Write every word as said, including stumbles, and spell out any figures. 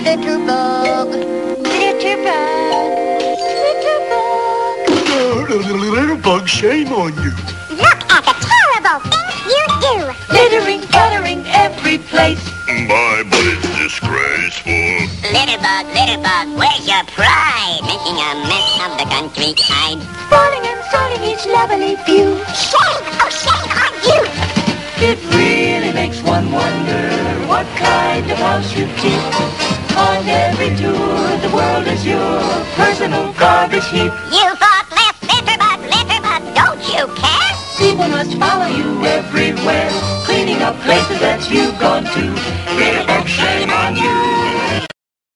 Little bug, little bug, little bug. Little bug, shame on you. Look at the terrible things you do. Littering, cluttering every place. My, but it's disgraceful. Little bug, little bug, where's your pride? Making a mess of the countryside. Falling and soiling each lovely view. Shame, oh shame on you. It really makes one wonder what kind of house you keep. On every tour, the world is your personal garbage heap. You thought less, litter bug, litter bug, don't you care? People must follow you everywhere, cleaning up places that you've gone to. Little bug,